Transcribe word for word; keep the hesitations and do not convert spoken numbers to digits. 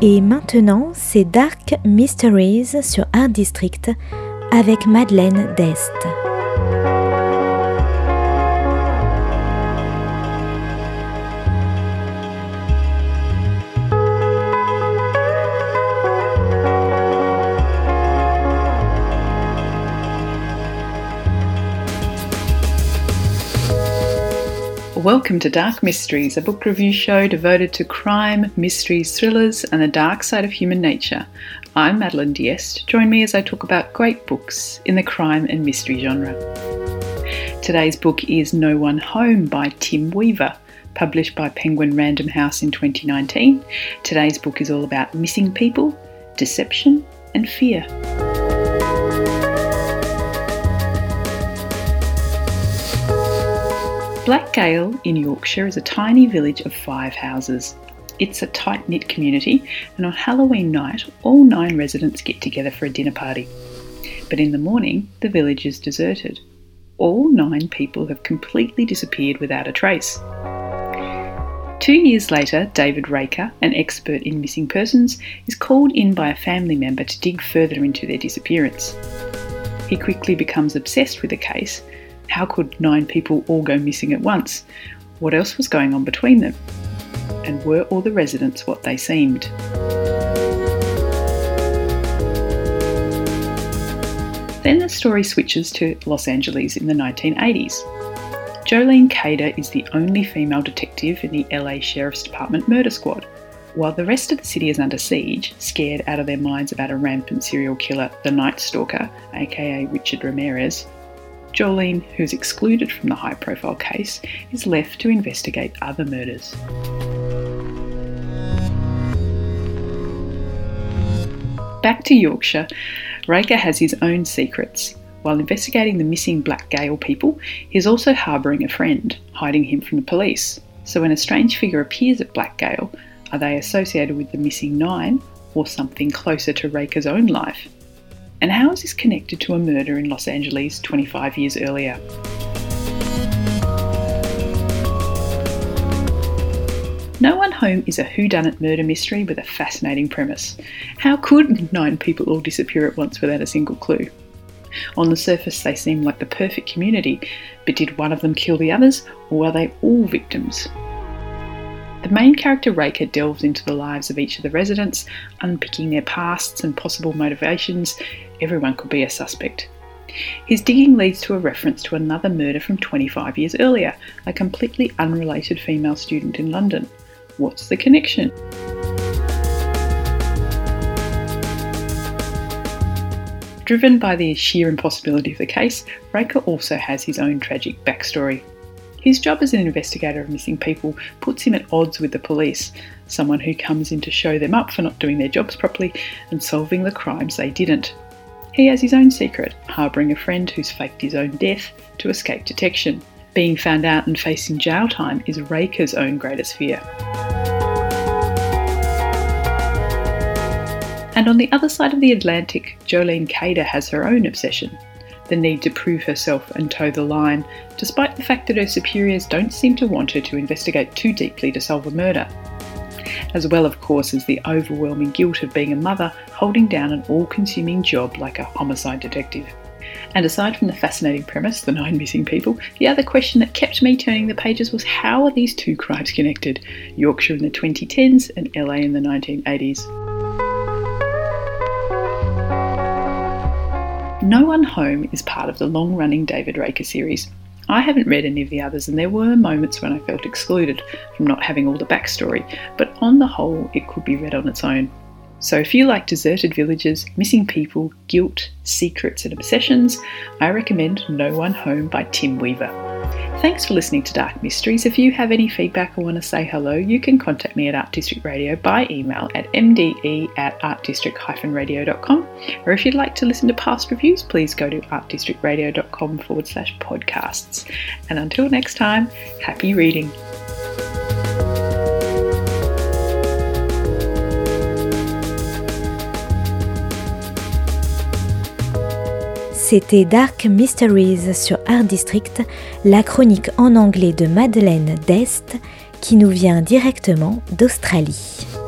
Et maintenant, c'est Dark Mysteries sur Art District avec Madeleine Dest. Welcome to Dark Mysteries, a book review show devoted to crime, mysteries, thrillers, and the dark side of human nature. I'm Madeleine Diest. Join me as I talk about great books in the crime and mystery genre. Today's book is No One Home by Tim Weaver, published by Penguin Random House in twenty nineteen. Today's book is all about missing people, deception, and fear. Blackgale in Yorkshire is a tiny village of five houses. It's a tight-knit community, and on Halloween night, all nine residents get together for a dinner party. But in the morning, the village is deserted. All nine people have completely disappeared without a trace. Two years later, David Raker, an expert in missing persons, is called in by a family member to dig further into their disappearance. He quickly becomes obsessed with the case. How could nine people all go missing at once? What else was going on between them? And were all the residents what they seemed? Then the story switches to Los Angeles in the nineteen eighties. Jolene Cader is the only female detective in the L A Sheriff's Department murder squad. While the rest of the city is under siege, scared out of their minds about a rampant serial killer, the Night Stalker, aka Richard Ramirez, Jolene, who's excluded from the high-profile case, is left to investigate other murders. Back to Yorkshire, Raker has his own secrets. While investigating the missing Blackgale people, he's also harbouring a friend, hiding him from the police. So when a strange figure appears at Blackgale, are they associated with the missing nine or something closer to Raker's own life? And how is this connected to a murder in Los Angeles twenty-five years earlier? No One Home is a whodunit murder mystery with a fascinating premise. How could nine people all disappear at once without a single clue? On the surface, they seem like the perfect community, but did one of them kill the others, or were they all victims? The main character Raker delves into the lives of each of the residents, unpicking their pasts and possible motivations. Everyone could be a suspect. His digging leads to a reference to another murder from twenty-five years earlier, a completely unrelated female student in London. What's the connection? Driven by the sheer impossibility of the case, Raker also has his own tragic backstory. His job as an investigator of missing people puts him at odds with the police, someone who comes in to show them up for not doing their jobs properly and solving the crimes they didn't. He has his own secret, harbouring a friend who's faked his own death to escape detection. Being found out and facing jail time is Raker's own greatest fear. And on the other side of the Atlantic, Jolene Cader has her own obsession. The need to prove herself and toe the line, despite the fact that her superiors don't seem to want her to investigate too deeply to solve a murder. As well, of course, as the overwhelming guilt of being a mother holding down an all-consuming job like a homicide detective. And aside from the fascinating premise, the nine missing people, the other question that kept me turning the pages was how are these two crimes connected? Yorkshire in the twenty tens and L A in the nineteen eighties. No One Home is part of the long-running David Raker series. I haven't read any of the others, and there were moments when I felt excluded from not having all the backstory, but on the whole it could be read on its own. So if you like deserted villages, missing people, guilt, secrets and obsessions, I recommend No One Home by Tim Weaver. Thanks for listening to Dark Mysteries. If you have any feedback or want to say hello, you can contact me at Art District Radio by email at m d e at artdistrict dash radio dot com. Or if you'd like to listen to past reviews, please go to artdistrictradio.com forward slash podcasts. And until next time, happy reading. C'était Dark Mysteries sur Art District, la chronique en anglais de Madeleine Dest qui nous vient directement d'Australie.